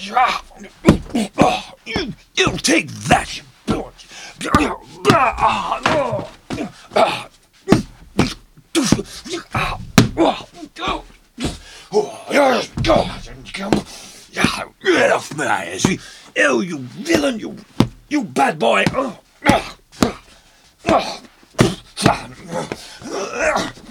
You take that, you bitch. Get off my ass. Oh, you villain, you bad boy.